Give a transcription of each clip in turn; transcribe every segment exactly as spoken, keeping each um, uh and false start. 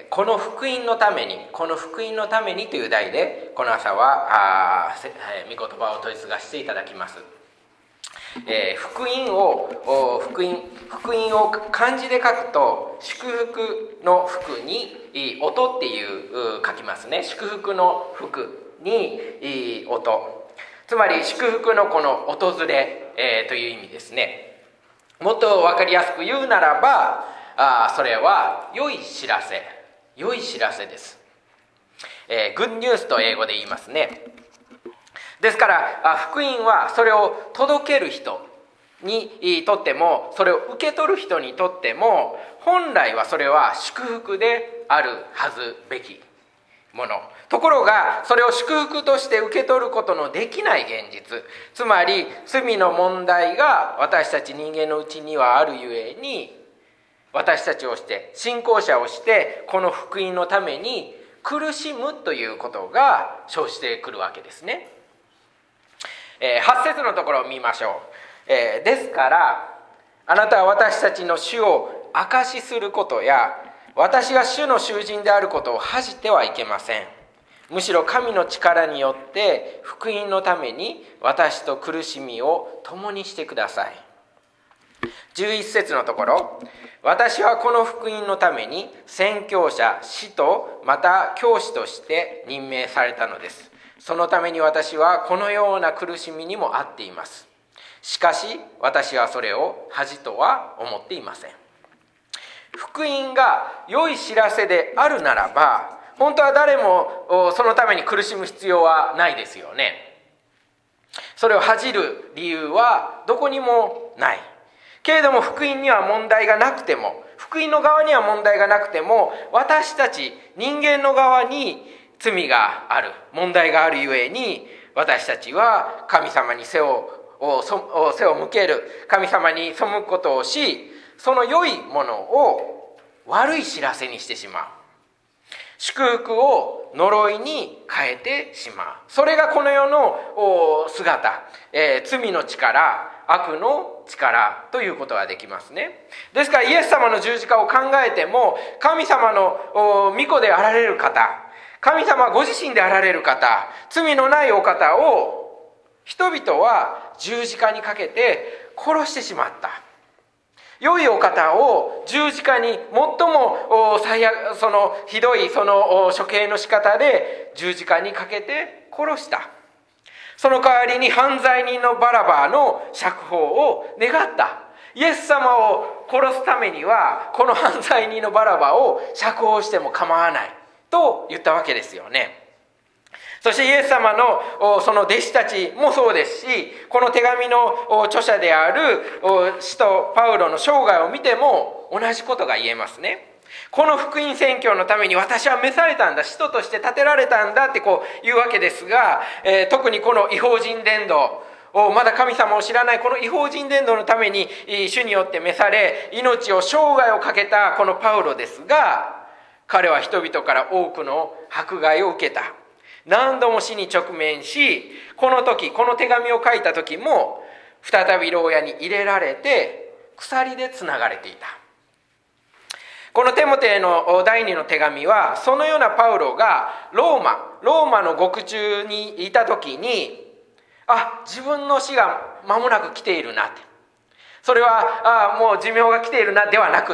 この福音のために、この福音のためにという題で、この朝はあ御言葉を問い継がせていただきます。えー、福音を福音福音を漢字で書くと、祝福の福に音っていう書きますね。祝福の福に音、つまり祝福のこの訪れ、えー、という意味ですね。もっと分かりやすく言うならば、あそれは良い知らせ、良い知らせです。えー、グッドニュースと英語で言いますね。ですから福音はそれを届ける人にとっても、それを受け取る人にとっても、本来はそれは祝福であるはずべきもの。ところがそれを祝福として受け取ることのできない現実、つまり罪の問題が私たち人間のうちにはあるゆえに、私たちをして信仰者をしてこの福音のために苦しむということが生じてくるわけですね。えー、はち節のところを見ましょう。えー、ですからあなたは私たちの主を証しすることや、私が主の囚人であることを恥じてはいけません。むしろ神の力によって福音のために私と苦しみを共にしてください。じゅういち節のところ、私はこの福音のために宣教者、使徒、また教師として任命されたのです。そのために私はこのような苦しみにもあっています。しかし私はそれを恥とは思っていません。福音が良い知らせであるならば、本当は誰もそのために苦しむ必要はないですよね。それを恥じる理由はどこにもない。けれども福音には問題がなくても、福音の側には問題がなくても、私たち人間の側に罪がある、問題があるゆえに、私たちは神様に背を背を向ける、神様に背くことをし、その良いものを悪い知らせにしてしまう。祝福を呪いに変えてしまう。それがこの世の姿、えー、罪の力、悪の力ということができますね。ですからイエス様の十字架を考えても、神様の御子であられる方、神様ご自身であられる方、罪のないお方を人々は十字架にかけて殺してしまった。良いお方を十字架に最も最悪、そのひどいその処刑の仕方で十字架にかけて殺した。その代わりに犯罪人のバラバの釈放を願った。イエス様を殺すためにはこの犯罪人のバラバを釈放しても構わないと言ったわけですよね。そしてイエス様のその弟子たちもそうですし、この手紙の著者である使徒パウロの生涯を見ても同じことが言えますね。この福音宣教のために私は召されたんだ、使徒として立てられたんだってこう言うわけですが、えー、特にこの異邦人伝道をまだ神様を知らないこの異邦人伝道のために主によって召され、命を生涯をかけたこのパウロですが、彼は人々から多くの迫害を受けた。何度も死に直面し、この時この手紙を書いた時も再び牢屋に入れられて鎖でつながれていた。このテモテへの第二の手紙は、そのようなパウロがローマローマの獄中にいた時に、あ、自分の死が間もなく来ているなって、それはあもう寿命が来ているなではなくって、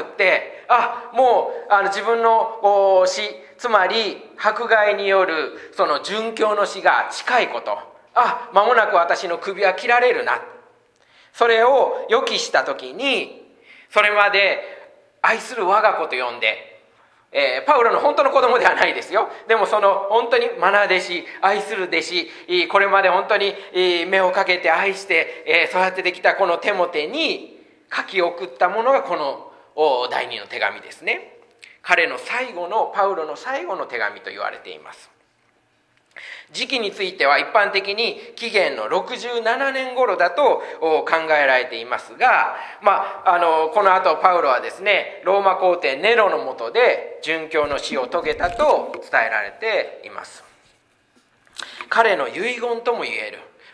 あもうあの自分の死、つまり迫害によるその殉教の死が近いこと、あ間もなく私の首は切られるな、それを予期した時に、それまで愛する我が子と呼んで、えー、パウロの本当の子供ではないですよ。でもその本当に愛弟子、愛する弟子、これまで本当に目をかけて愛して育ててきたこのテモテに書き送ったものがこの第二の手紙ですね。彼の最後の、パウロの最後の手紙と言われています。時期については一般的に紀元のろくじゅうななねん頃だと考えられていますが、まあ、あのこの後パウロはですね、ローマ皇帝ネロの下で殉教の死を遂げたと伝えられています。彼の遺言とも言える、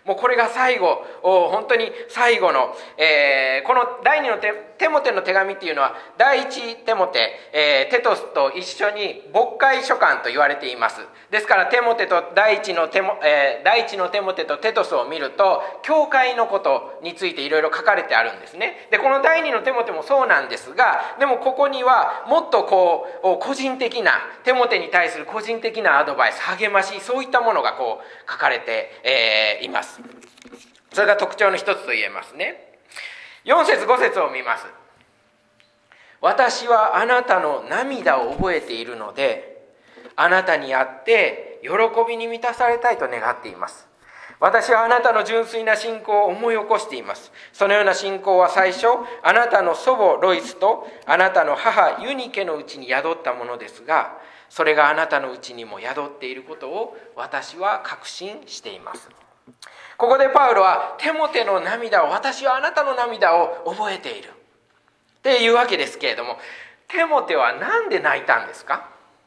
もうこれが最後、本当に最後の、えー、この第二のテテモテの手紙っていうのは第一テモテ、えー、テトスと一緒に牧会書簡と言われています。ですからテモテと第一のテモ、えー、第一のテモテとテトスを見ると教会のことについていろいろ書かれてあるんですね。でこの第二のテモテもそうなんですが、でもここにはもっとこう個人的なテモテに対する個人的なアドバイス、励まし、そういったものがこう書かれて、えー、います。それが特徴の一つと言えますね。よん節ご節を見ます。私はあなたの涙を覚えているので、あなたに会って喜びに満たされたいと願っています。私はあなたの純粋な信仰を思い起こしています。そのような信仰は最初、あなたの祖母ロイスとあなたの母ユニケのうちに宿ったものですが、それがあなたのうちにも宿っていることを私は確信しています。ここでパウロはテモテの涙を、私はあなたの涙を覚えているっていうわけですけれども、テモテは何で泣いたんですか？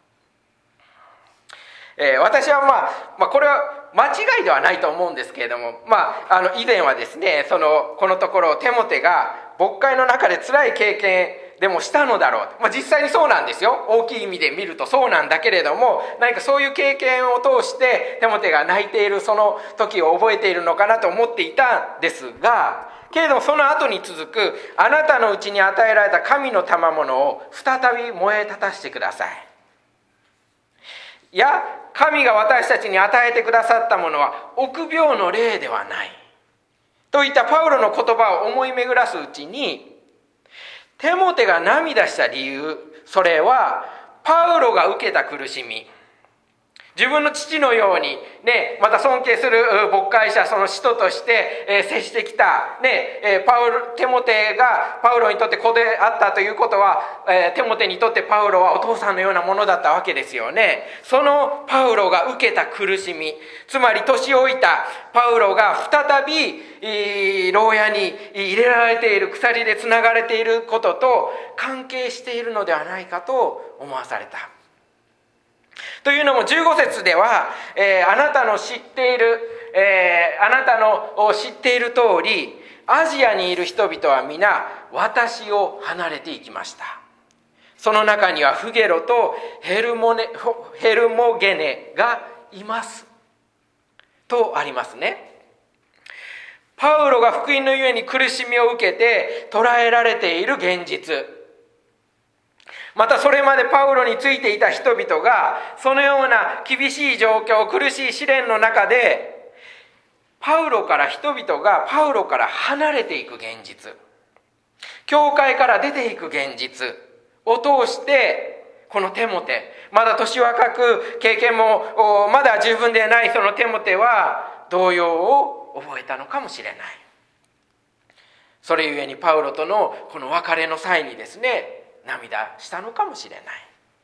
えー、私は、まあ、まあこれは間違いではないと思うんですけれども、まあ、あの以前はですね、そのこのところテモテが牧会の中で辛い経験でもしたのだろう、まあ、実際にそうなんですよ。大きい意味で見るとそうなんだけれども、何かそういう経験を通してテモテが泣いているその時を覚えているのかなと思っていたんですが、けれどもその後に続く、あなたのうちに与えられた神の賜物を再び燃え立たせてください。いや、神が私たちに与えてくださったものは臆病の霊ではないといったパウロの言葉を思い巡らすうちに、テモテが涙した理由、それはパウロが受けた苦しみ、自分の父のようにね、また尊敬する牧会者、その使徒として接してきたね、パウロテモテがパウロにとって子であったということは、テモテにとってパウロはお父さんのようなものだったわけですよね。そのパウロが受けた苦しみ、つまり年老いたパウロが再び牢屋に入れられている、鎖でつながれていることと関係しているのではないかと思わされた。というのもじゅうご節では、えー、あなたの知っている、えー、あなたの知っている通り、アジアにいる人々は皆私を離れていきました。その中にはフゲロとヘルモネ、ヘルモゲネがいますとありますね。パウロが福音のゆえに苦しみを受けて捉えられている現実、またそれまでパウロについていた人々がそのような厳しい状況、苦しい試練の中でパウロから人々がパウロから離れていく現実、教会から出ていく現実を通して、このテモテ、まだ年若く経験もまだ十分でないそのテモテは動揺を覚えたのかもしれない。それゆえにパウロとのこの別れの際にですね、涙したのかもしれない。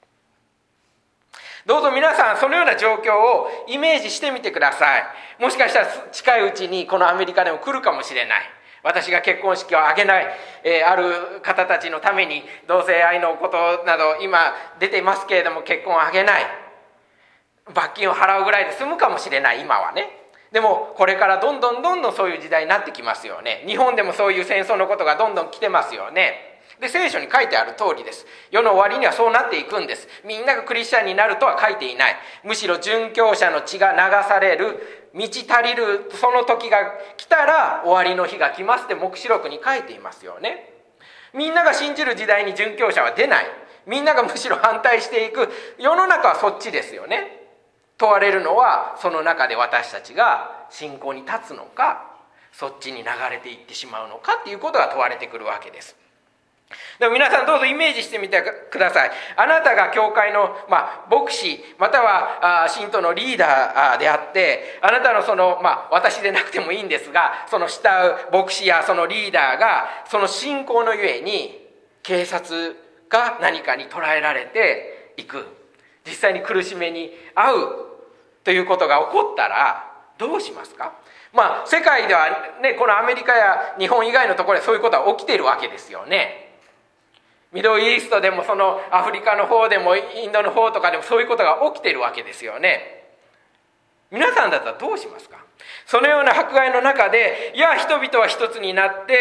どうぞ皆さんそのような状況をイメージしてみてください。もしかしたら近いうちにこのアメリカでも来るかもしれない。私が結婚式を挙げない、えー、ある方たちのために同性愛のことなど今出ていますけれども、結婚を挙げない、罰金を払うぐらいで済むかもしれない。今はね。でもこれからどんどんどんどんそういう時代になってきますよね。日本でもそういう戦争のことがどんどん来てますよね。で、聖書に書いてある通りです。世の終わりにはそうなっていくんです。みんながクリスチャンになるとは書いていない。むしろ殉教者の血が流される、満ち足りるその時が来たら終わりの日が来ますって黙示録に書いていますよね。みんなが信じる時代に殉教者は出ない。みんながむしろ反対していく世の中はそっちですよね。問われるのはその中で私たちが信仰に立つのか、そっちに流れていってしまうのかっていうことが問われてくるわけです。でも皆さんどうぞイメージしてみてください。あなたが教会の、まあ、牧師またはあ信徒のリーダーであって、あなたのその、まあ、私でなくてもいいんですが、その慕う牧師やそのリーダーがその信仰のゆえに警察が何かに捕らえられていく、実際に苦しめに遭うということが起こったらどうしますか？まあ世界ではね、このアメリカや日本以外のところでそういうことは起きているわけですよね。ミドルイーストでもそのアフリカの方でもインドの方とかでもそういうことが起きているわけですよね。皆さんだったらどうしますか？ そのような迫害の中で、いや人々は一つになって、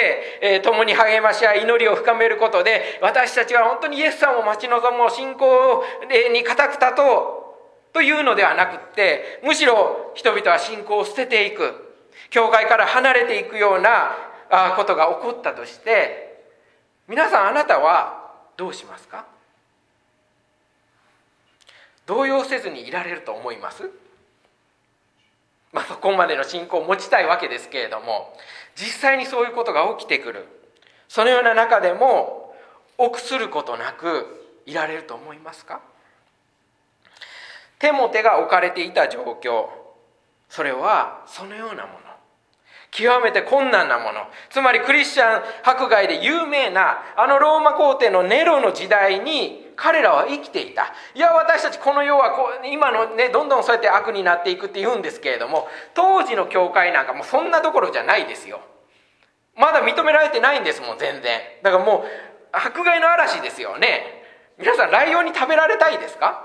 えー、共に励まし合い祈りを深めることで、私たちは本当にイエス様を待ち望もう、信仰に固く立とうというのではなくって、むしろ人々は信仰を捨てていく、教会から離れていくようなことが起こったとして、皆さんあなたはどうしますか？動揺せずにいられると思います？まあ、そこまでの信仰を持ちたいわけですけれども、実際にそういうことが起きてくる。そのような中でも臆することなくいられると思いますか？テモテが置かれていた状況、それはそのようなもの、極めて困難なもの、つまりクリスチャン迫害で有名なあのローマ皇帝のネロの時代に彼らは生きていた。いや私たちこの世はこう今のね、どんどんそうやって悪になっていくって言うんですけれども、当時の教会なんかもうそんなところじゃないですよ。まだ認められてないんですもん、全然。だからもう迫害の嵐ですよね。皆さんライオンに食べられたいですか？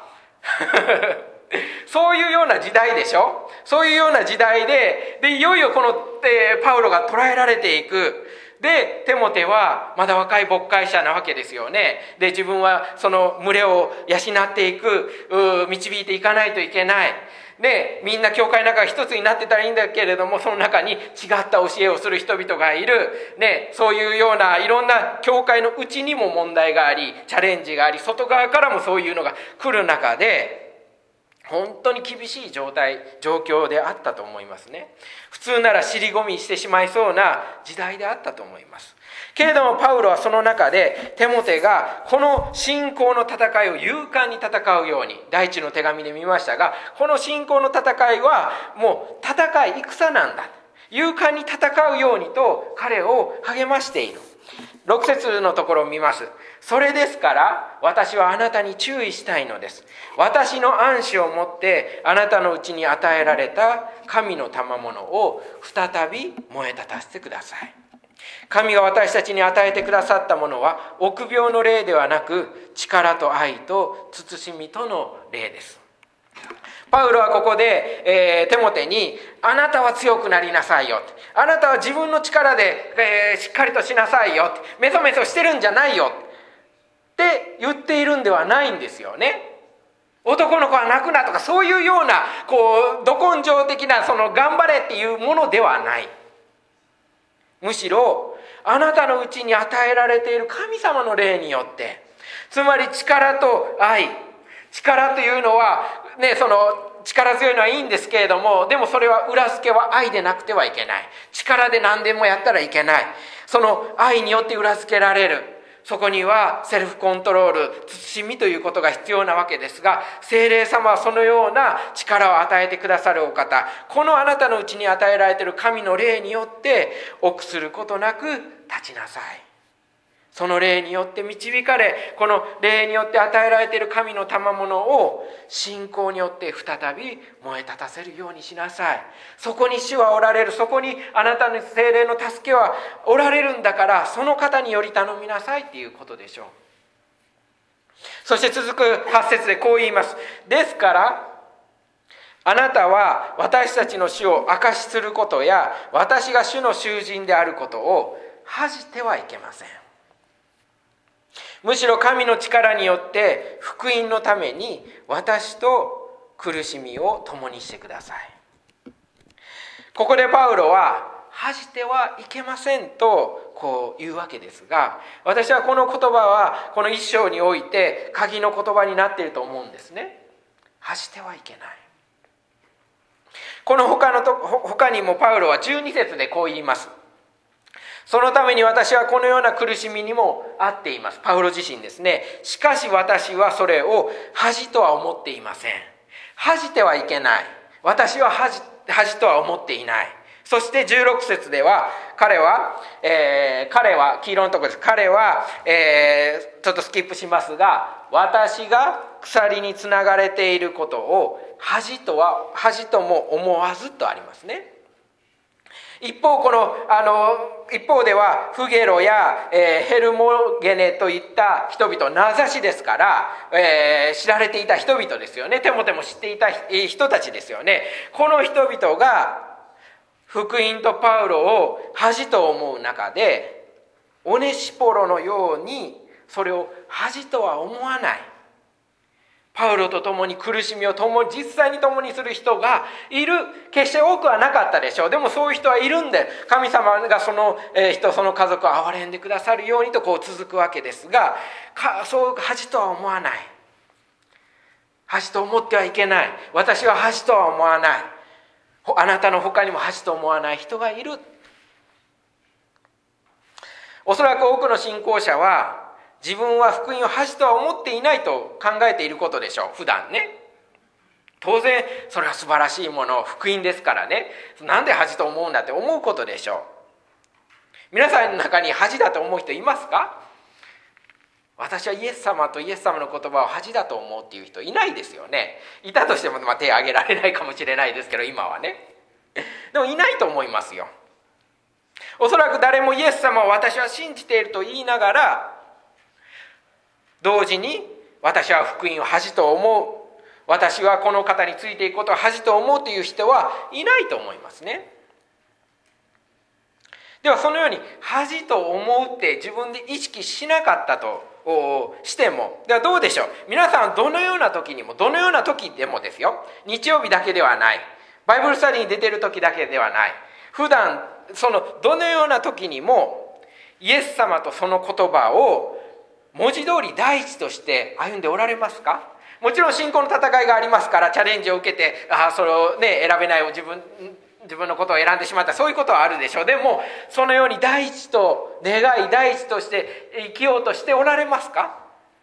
そういうような時代でしょ。そういうような時代で、でいよいよこの、えー、パウロが捕らえられていく。でテモテはまだ若い牧会者なわけですよね。で自分はその群れを養っていく、導いていかないといけない。でみんな教会の中が一つになってたらいいんだけれども、その中に違った教えをする人々がいる、ね、そういうようないろんな教会のうちにも問題があり、チャレンジがあり、外側からもそういうのが来る中で、本当に厳しい状態状況であったと思いますね。普通なら尻込みしてしまいそうな時代であったと思います。けれどもパウロはその中でテモテがこの信仰の戦いを勇敢に戦うように、第一の手紙で見ましたが、この信仰の戦いはもう戦い戦なんだ、勇敢に戦うようにと彼を励ましている。ろく節のところを見ます。それですから私はあなたに注意したいのです。私の暗示をもってあなたのうちに与えられた神の賜物を再び燃え立たせてください。神が私たちに与えてくださったものは臆病の霊ではなく、力と愛と慎みとの霊です。パウロはここで、えー、テモテにあなたは強くなりなさいよ、あなたは自分の力で、えー、しっかりとしなさいよ、メソメソしてるんじゃないよって言っているんではないんですよね。男の子は泣くなとかそういうようなこうど根性的なその頑張れっていうものではない。むしろあなたのうちに与えられている神様の霊によって、つまり力と愛、力というのはね、その力強いのはいいんですけれども、でもそれは裏付けは愛でなくてはいけない。力で何でもやったらいけない。その愛によって裏付けられる。そこにはセルフコントロール、慎みということが必要なわけですが、聖霊様はそのような力を与えてくださるお方、このあなたのうちに与えられている神の霊によって臆することなく立ちなさい。その霊によって導かれ、この霊によって与えられている神の賜物を信仰によって再び燃え立たせるようにしなさい。そこに主はおられる。そこにあなたの聖霊の助けはおられるんだから、その方により頼みなさいっていうことでしょう。そして続くはち節でこう言います。ですからあなたは私たちの主を証しすることや、私が主の囚人であることを恥じてはいけません。むしろ神の力によって福音のために私と苦しみを共にしてください。ここでパウロは恥じてはいけませんとこう言うわけですが、私はこの言葉はこの一章において鍵の言葉になっていると思うんですね。恥じてはいけない。この他のと他にもパウロはじゅうに節でこう言います。そのために私はこのような苦しみにもあっています。パウロ自身ですね。しかし私はそれを恥とは思っていません。恥じてはいけない。私は恥、恥とは思っていない。そしてじゅうろく節では彼は、えー、彼は黄色のところです。彼は、えー、ちょっとスキップしますが、私が鎖につながれていることを恥とは恥とも思わずとありますね。一方このあの一方ではフゲロや、えー、ヘルモゲネといった人々、名指しですから、えー、知られていた人々ですよね。テモテも知っていた人たちですよね。この人々が福音とパウロを恥と思う中で、オネシポロのようにそれを恥とは思わない。パウロと共に苦しみを共に実際に共にする人がいる。決して多くはなかったでしょう。でもそういう人はいるんで、神様がその人、その家族を憐れんでくださるようにとこう続くわけですが、そう恥とは思わない。恥と思ってはいけない。私は恥とは思わない。あなたの他にも恥と思わない人がいる。おそらく多くの信仰者は自分は福音を恥とは思っていないと考えていることでしょう。普段ね。当然それは素晴らしいもの、福音ですからね。なんで恥と思うんだって思うことでしょう。皆さんの中に恥だと思う人いますか？私はイエス様とイエス様の言葉を恥だと思うっていう人いないですよね。いたとしても、まあ、手を挙げられないかもしれないですけど、今はね。でもいないと思いますよ。おそらく誰もイエス様を私は信じていると言いながら、同時に私は福音を恥と思う、私はこの方についていくことを恥と思うという人はいないと思いますね。ではそのように恥と思うって自分で意識しなかったとしても、ではどうでしょう。皆さんどのような時にも、どのような時でもですよ、日曜日だけではない、バイブルスタディに出ている時だけではない、普段そのどのような時にもイエス様とその言葉を文字通り第一として歩んでおられますか？もちろん信仰の戦いがありますから、チャレンジを受けて、ああそれをね選べないを自分自分のことを選んでしまった、そういうことはあるでしょう。でもそのように第一と願い、第一として生きようとしておられますか？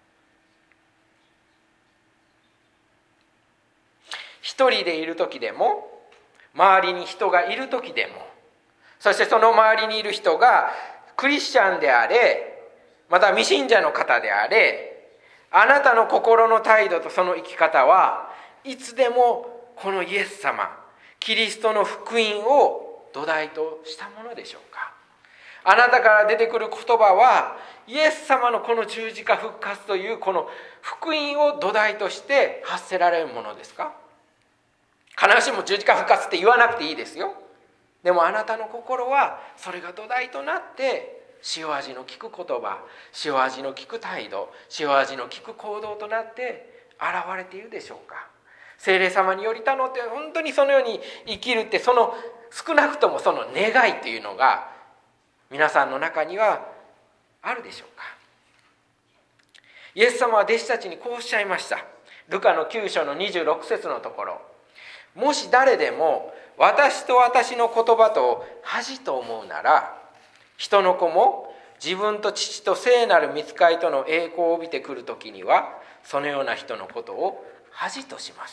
一人でいる時でも、周りに人がいる時でも、そしてその周りにいる人がクリスチャンであれ、また未信者の方であれ、あなたの心の態度とその生き方はいつでもこのイエス様、キリストの福音を土台としたものでしょうか？あなたから出てくる言葉はイエス様のこの十字架復活というこの福音を土台として発せられるものですか？必ずしも十字架復活って言わなくていいですよ。でもあなたの心はそれが土台となって塩味の利く言葉、塩味の利く態度、塩味の利く行動となって現れているでしょうか？聖霊様により頼って本当にそのように生きるって、その少なくともその願いというのが皆さんの中にはあるでしょうか？イエス様は弟子たちにこうおっしゃいました。ルカのきゅう章のにじゅうろく節のところ、もし誰でも私と私の言葉と恥と思うなら、人の子も自分と父と聖なる御使いとの栄光を帯びてくるときには、そのような人のことを恥とします。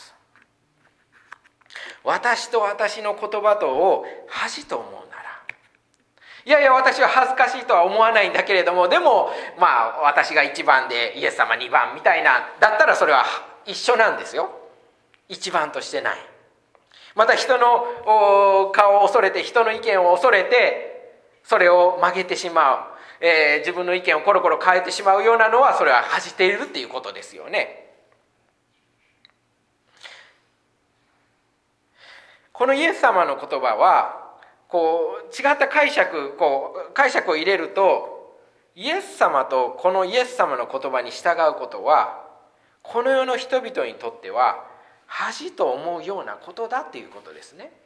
私と私の言葉とを恥と思うなら、いやいや私は恥ずかしいとは思わないんだけれども、でもまあ私がいちばんでイエス様にばんみたいなだったらそれは一緒なんですよ。一番としてない。また人の顔を恐れて、人の意見を恐れてそれを曲げてしまう、えー、自分の意見をコロコロ変えてしまうようなのは、それは恥じているっていうことですよね。このイエス様の言葉はこう違った解釈こう解釈を入れると、イエス様とこのイエス様の言葉に従うことはこの世の人々にとっては恥と思うようなことだっていうことですね。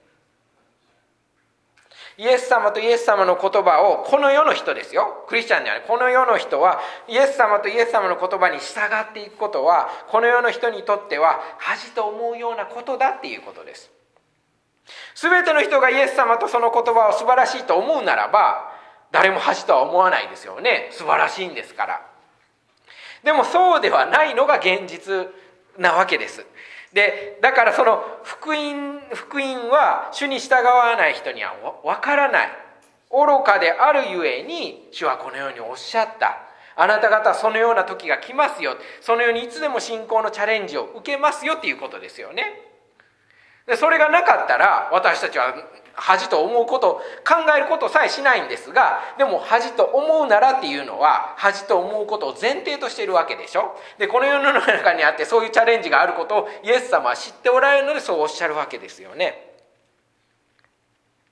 イエス様とイエス様の言葉を、この世の人ですよ、クリスチャンであるこの世の人はイエス様とイエス様の言葉に従っていくことは、この世の人にとっては恥と思うようなことだっていうことです。すべての人がイエス様とその言葉を素晴らしいと思うならば、誰も恥とは思わないですよね。素晴らしいんですから。でもそうではないのが現実なわけです。でだからその福音福音は主に従わない人には分からない、愚かであるゆえに主はこのようにおっしゃった。あなた方はそのような時が来ますよ、そのようにいつでも信仰のチャレンジを受けますよっていうことですよね。でそれがなかったら私たちは恥と思うこと、考えることさえしないんですが、でも恥と思うならっていうのは恥と思うことを前提としているわけでしょ。でこの世の中にあってそういうチャレンジがあることをイエス様は知っておられるのでそうおっしゃるわけですよね。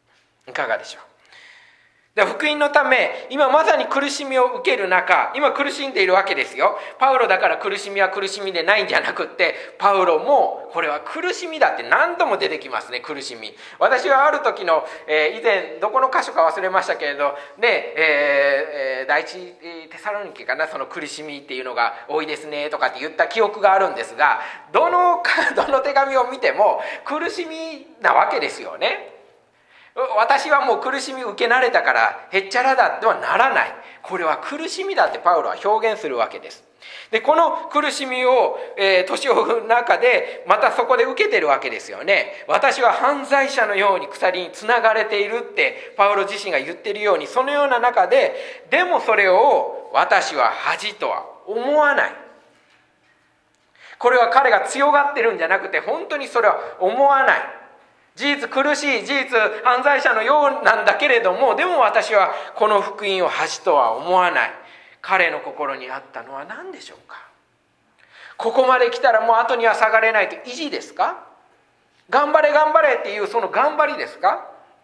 いかがでしょう。で福音のため今まさに苦しみを受ける中、今苦しんでいるわけですよ。パウロだから苦しみは苦しみでないんじゃなくって、パウロもこれは苦しみだって何度も出てきますね。苦しみ。私はある時の、えー、以前どこの箇所か忘れましたけれどで、えー、第一テサロニケかな、その苦しみっていうのが多いですねとかって言った記憶があるんですが、どのどの手紙を見ても苦しみなわけですよね。私はもう苦しみ受け慣れたからへっちゃらだとはならない。これは苦しみだってパウロは表現するわけです。でこの苦しみを、えー、年を追う中でまたそこで受けてるわけですよね。私は犯罪者のように鎖につながれているってパウロ自身が言ってるように、そのような中ででもそれを私は恥とは思わない。これは彼が強がってるんじゃなくて、本当にそれは思わない。事実苦しい、事実犯罪者のようなんだけれども、でも私はこの福音を恥とは思わない。彼の心にあったのは何でしょうか。ここまで来たらもう後には下がれないという意地ですか。頑張れ頑張れっていうその頑張りですか。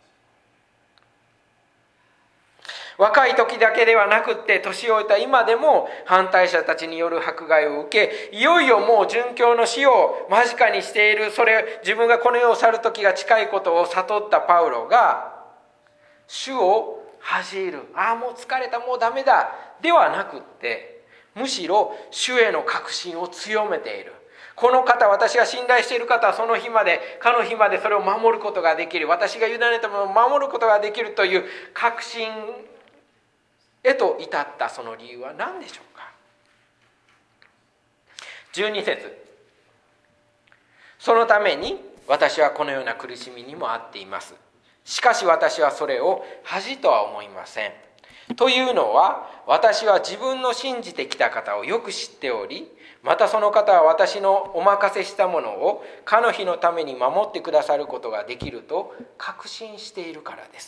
若い時だけではなくって年老いた今でも反対者たちによる迫害を受け、いよいよもう殉教の死を間近にしている、それ自分がこの世を去る時が近いことを悟ったパウロが主を恥じる、ああもう疲れた、もうダメだではなくって、むしろ主への確信を強めている。この方、私が信頼している方はその日までかの日までそれを守ることができる、私が委ねたものを守ることができるという確信へと至ったその理由は何でしょうか。じゅうに節、そのために私はこのような苦しみにもあっています。しかし私はそれを恥とは思いません。というのは、私は自分の信じてきた方をよく知っており、またその方は私のお任せしたものをかの日のために守ってくださることができると確信しているからです。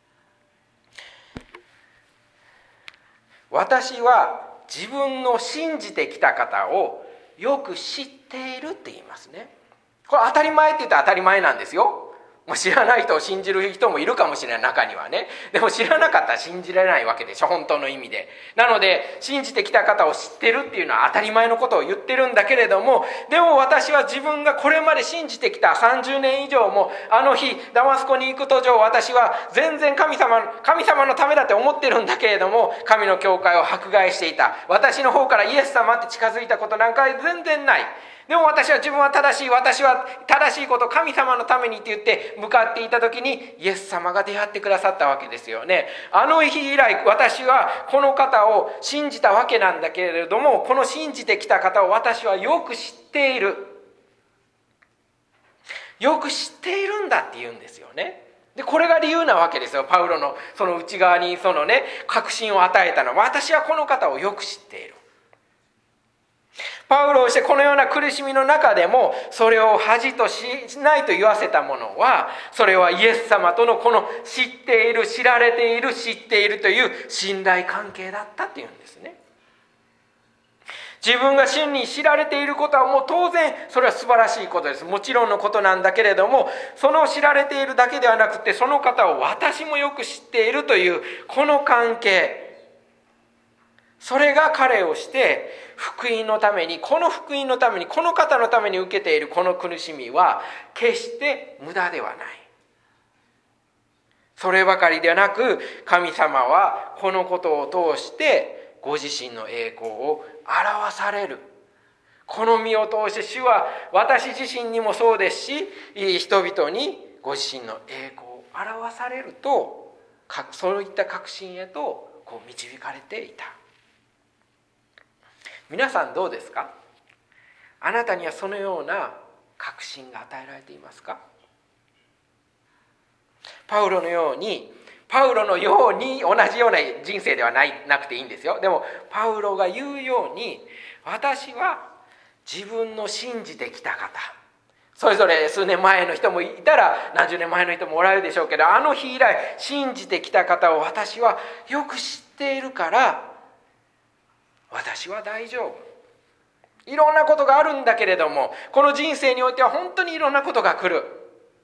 私は自分の信じてきた方をよく知っているって言いますね。これ当たり前って言ったら当たり前なんですよ。もう知らない人を信じる人もいるかもしれない、中にはね。でも知らなかったら信じられないわけでしょ、本当の意味で。なので信じてきた方を知ってるっていうのは当たり前のことを言ってるんだけれども、でも私は自分がこれまで信じてきたさんじゅうねん以上も、あの日ダマスコに行く途上、私は全然神様神様のためだって思ってるんだけれども、神の教会を迫害していた。私の方からイエス様って近づいたことなんか全然ない。でも私は自分は正しい、私は正しいこと、神様のためにって言って向かっていた時にイエス様が出会ってくださったわけですよね。あの日以来私はこの方を信じたわけなんだけれども、この信じてきた方を私はよく知っている、よく知っているんだって言うんですよね。でこれが理由なわけですよ。パウロのその内側にそのね確信を与えたのは、私はこの方をよく知っている。パウロをしてこのような苦しみの中でもそれを恥としないと言わせたものは、それはイエス様とのこの知っている、知られている、知っているという信頼関係だったっていうんですね。自分が真に知られていることはもう当然それは素晴らしいことです。もちろんのことなんだけれども、その知られているだけではなくて、その方を私もよく知っているというこの関係、それが彼をして福音のために、この福音のために、この方のために受けているこの苦しみは決して無駄ではない。そればかりではなく、神様はこのことを通してご自身の栄光を表される。この身を通して主は私自身にもそうですし、人々にご自身の栄光を表されると、そういった確信へとこう導かれていた。皆さんどうですか？あなたにはそのような確信が与えられていますか？パウロのように、パウロのように同じような人生ではないなくていいんですよ。でもパウロが言うように、私は自分の信じてきた方、それぞれ数年前の人もいたら何十年前の人もおられるでしょうけど、あの日以来信じてきた方を私はよく知っているから、私は大丈夫。いろんなことがあるんだけれども、この人生においては本当にいろんなことが来る。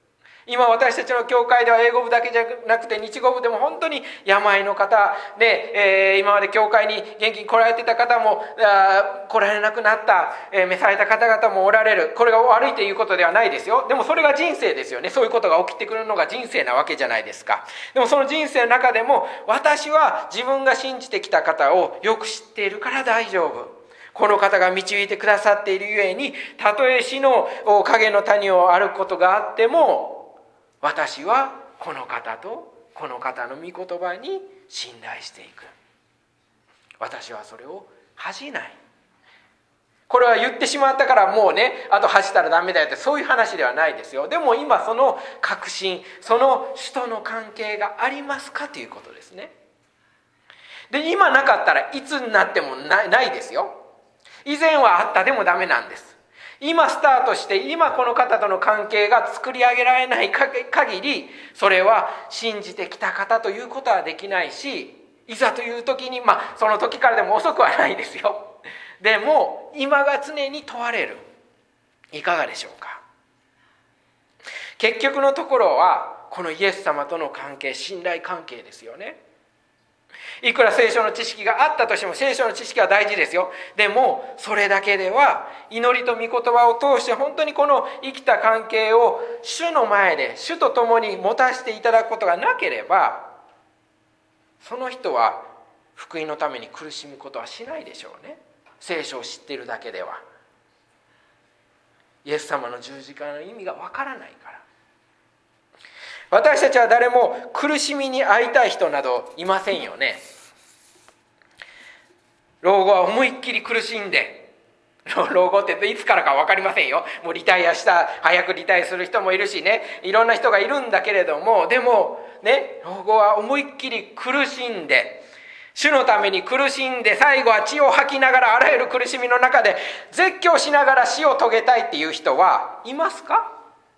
今私たちの教会では英語部だけじゃなくて日語部でも本当に病の方で、えー、今まで教会に元気に来られてた方もあ来られなくなった、えー、召された方々もおられる。これが悪いということではないですよ。でもそれが人生ですよね。そういうことが起きてくるのが人生なわけじゃないですか。でもその人生の中でも私は自分が信じてきた方をよく知っているから大丈夫。この方が導いてくださっているゆえに、たとえ死の影の谷を歩くことがあっても、私はこの方とこの方の御言葉に信頼していく。私はそれを恥じない。これは言ってしまったからもうね、あと恥じたらダメだよって、そういう話ではないですよ。でも今その確信、その主との関係がありますかということですね。で、今なかったらいつになってもない、ないですよ。以前はあったでもダメなんです。今スタートして今この方との関係が作り上げられない限り、それは信じてきた方ということはできないし、いざという時に、まあその時からでも遅くはないですよ。でも今が常に問われる。いかがでしょうか。結局のところはこのイエス様との関係、信頼関係ですよね。いくら聖書の知識があったとしても、聖書の知識は大事ですよ。でもそれだけでは祈りと御言葉を通して本当にこの生きた関係を主の前で主と共に持たせていただくことがなければ、その人は福音のために苦しむことはしないでしょうね。聖書を知っているだけでは。イエス様の十字架の意味がわからないから。私たちは誰も苦しみに遭いたい人などいませんよね。老後は思いっきり苦しんで、老後っていつからか分かりませんよ。もうリタイアした、早くリタイアする人もいるしね、いろんな人がいるんだけれども、でもね、老後は思いっきり苦しんで、主のために苦しんで、最後は血を吐きながら、あらゆる苦しみの中で絶叫しながら死を遂げたいっていう人はいますか？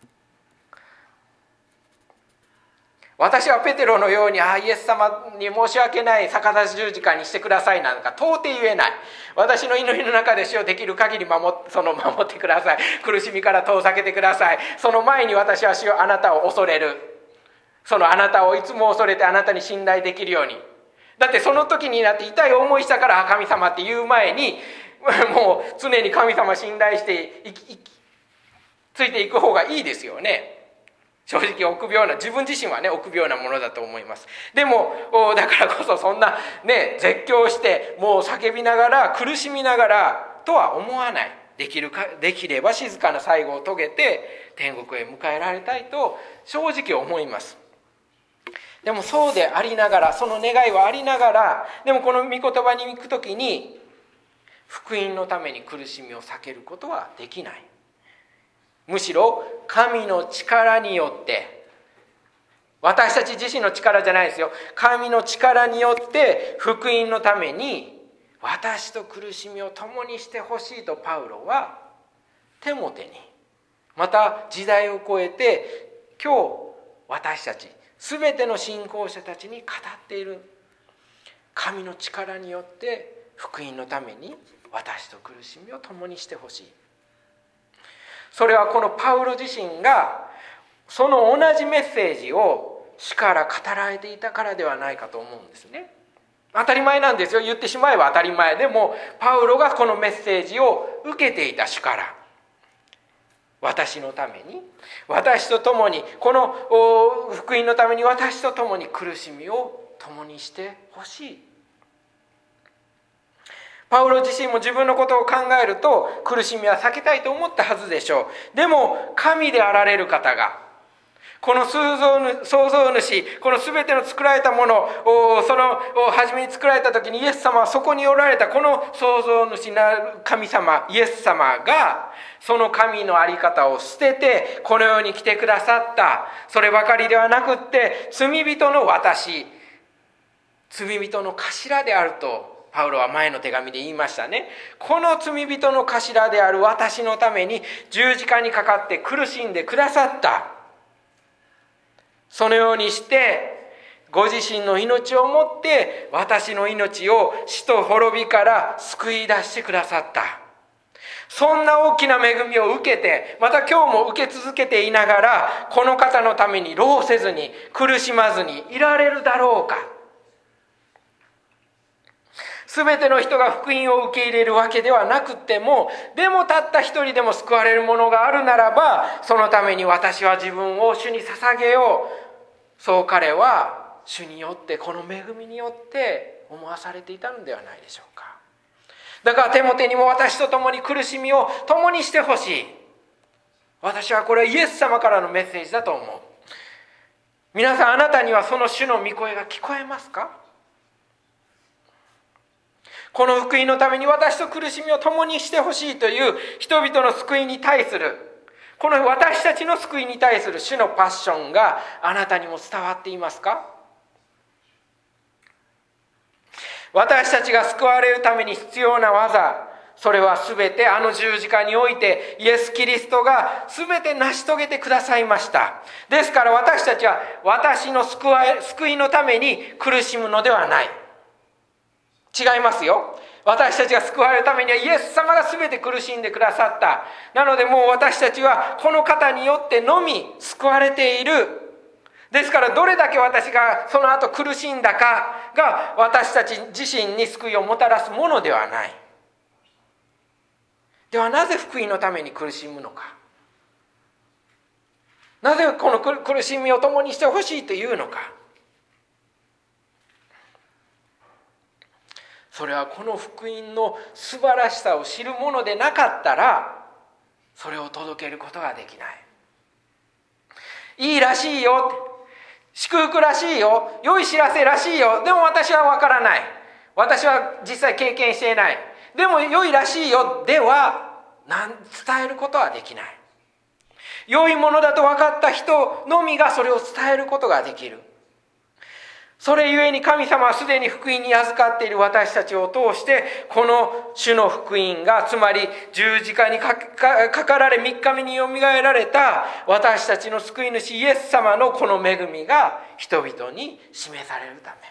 私はペテロのように、ああイエス様に申し訳ない、逆さ十字架にしてくださいなんか到底言えない。私の祈りの中で主をできる限り守っ、その守ってください。苦しみから遠ざけてください。その前に私は主をあなたを恐れる。そのあなたをいつも恐れてあなたに信頼できるように。だってその時になって痛い思いしたから神様って言う前に、もう常に神様信頼していきいきついていく方がいいですよね。正直臆病な、自分自身はね臆病なものだと思います。でもだからこそそんなね絶叫してもう叫びながら苦しみながらとは思わない。できるかできれば静かな最後を遂げて天国へ迎えられたいと正直思います。でもそうでありながら、その願いはありながら、でもこの御言葉に行くときに福音のために苦しみを避けることはできない。むしろ神の力によって、私たち自身の力じゃないですよ、神の力によって福音のために私と苦しみを共にしてほしいとパウロはテモテに、また時代を超えて今日私たち全ての信仰者たちに語っている。神の力によって福音のために私と苦しみを共にしてほしい。それはこのパウロ自身がその同じメッセージを主から語られていたからではないかと思うんですね。当たり前なんですよ。言ってしまえば当たり前。でもパウロがこのメッセージを受けていた主から、私のために、私と共に、この福音のために私と共に苦しみを共にしてほしい。パウロ自身も自分のことを考えると苦しみは避けたいと思ったはずでしょう。でも神であられる方が、この創造主、創造主、この全ての作られたものを、その初めに作られた時にイエス様はそこにおられた、この創造主なる神様、イエス様がその神の在り方を捨ててこの世に来てくださった。そればかりではなくって、罪人の私、罪人の頭であるとパウロは前の手紙で言いましたね。この罪人の頭である私のために十字架にかかって苦しんでくださった。そのようにしてご自身の命をもって私の命を死と滅びから救い出してくださった。 そんな大きな恵みを受けて、また今日も受け続けていながら、この方のために労せずに苦しまずにいられるだろうか。すべての人が福音を受け入れるわけではなくても、でもたった一人でも救われるものがあるならば、そのために私は自分を主に捧げよう。そう彼は主によって、この恵みによって思わされていたのではないでしょうか。だからテモテにも私と共に苦しみを共にしてほしい。私はこれはイエス様からのメッセージだと思う。皆さん、あなたにはその主の御声が聞こえますか？この福音のために私と苦しみを共にしてほしいという人々の救いに対する、この私たちの救いに対する主のパッションがあなたにも伝わっていますか？私たちが救われるために必要な技、それはすべてあの十字架においてイエス・キリストがすべて成し遂げてくださいました。ですから私たちは私の救わ救いのために苦しむのではない。違いますよ。私たちが救われるためにはイエス様がすべて苦しんでくださった。なのでもう私たちはこの方によってのみ救われている。ですからどれだけ私がその後苦しんだかが私たち自身に救いをもたらすものではない。ではなぜ福音のために苦しむのか。なぜこの苦しみを共にしてほしいというのか。それはこの福音の素晴らしさを知るものでなかったら、それを届けることができない。いいらしいよ、祝福らしいよ、良い知らせらしいよ、でも私は分からない、私は実際経験していない、でも良いらしいよでは伝えることはできない。良いものだと分かった人のみがそれを伝えることができる。それゆえに神様はすでに福音に預かっている私たちを通して、この主の福音が、つまり十字架にかかられみっかめによみがえられた私たちの救い主イエス様のこの恵みが人々に示されるため。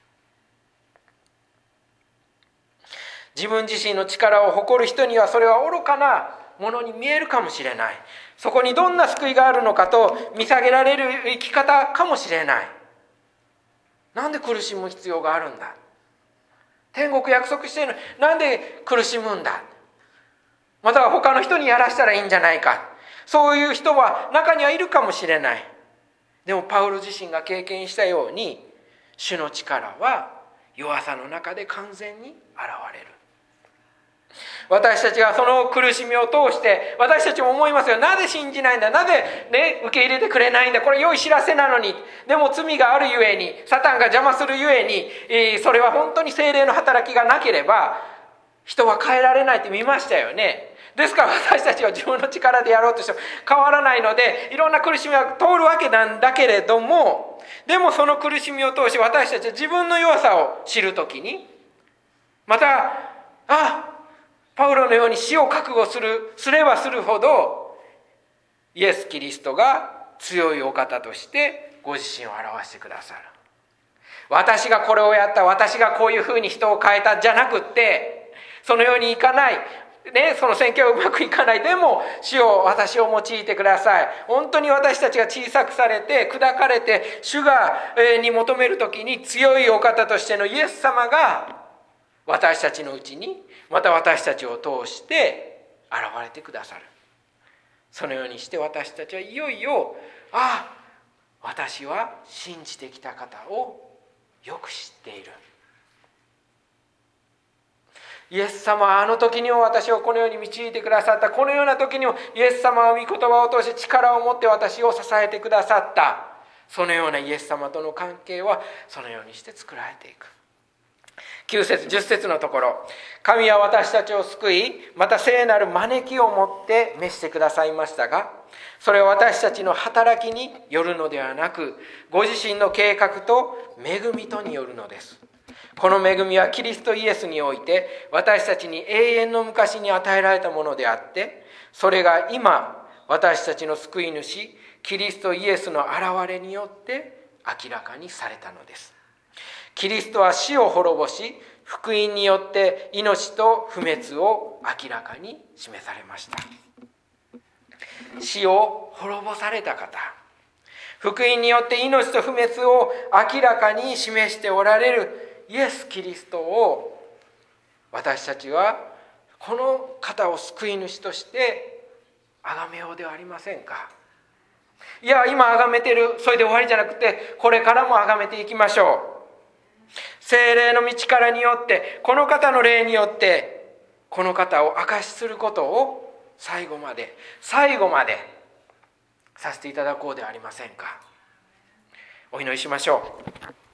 自分自身の力を誇る人にはそれは愚かなものに見えるかもしれない。そこにどんな救いがあるのかと見下げられる生き方かもしれない。なんで苦しむ必要があるんだ。天国約束しているのになんで苦しむんだ。または他の人にやらしたらいいんじゃないか。そういう人は中にはいるかもしれない。でもパウロ自身が経験したように、主の力は弱さの中で完全に現れる。私たちがその苦しみを通して、私たちも思いますよ。なぜ信じないんだ、なぜ、ね、受け入れてくれないんだ、これ良い知らせなのに。でも罪があるゆえに、サタンが邪魔するゆえに、えー、それは本当に聖霊の働きがなければ人は変えられないって見ましたよね。ですから私たちは自分の力でやろうとしても変わらないので、いろんな苦しみは通るわけなんだけれども、でもその苦しみを通して私たちは自分の弱さを知るときに、またあパウロのように死を覚悟するすればするほど、イエス・キリストが強いお方としてご自身を表してくださる。私がこれをやった、私がこういうふうに人を変えたじゃなくって、そのようにいかない、ね、その宣教はうまくいかない。でも主を私を用いてください。本当に私たちが小さくされて砕かれて、主が、えー、に求めるときに強いお方としてのイエス様が私たちのうちに、また私たちを通して現れてくださる。そのようにして私たちはいよいよ、ああ私は信じてきた方をよく知っている。イエス様はあの時にも私をこのように導いてくださった。このような時にもイエス様は御言葉を通して力を持って私を支えてくださった。そのようなイエス様との関係はそのようにして作られていく。きゅう節じゅっ節のところ、神は私たちを救い、また聖なる招きをもって召してくださいましたが、それは私たちの働きによるのではなく、ご自身の計画と恵みとによるのです。この恵みはキリストイエスにおいて私たちに永遠の昔に与えられたものであって、それが今私たちの救い主キリストイエスの現れによって明らかにされたのです。キリストは死を滅ぼし福音によって命と不滅を明らかに示されました。死を滅ぼされた方、福音によって命と不滅を明らかに示しておられるイエス・キリストを、私たちはこの方を救い主として崇めようではありませんか。いや、今崇めてる、それで終わりじゃなくて、これからも崇めていきましょう。聖霊の道からによって、この方の霊によってこの方を証しすることを最後まで最後までさせていただこうではありませんか。お祈りしましょう。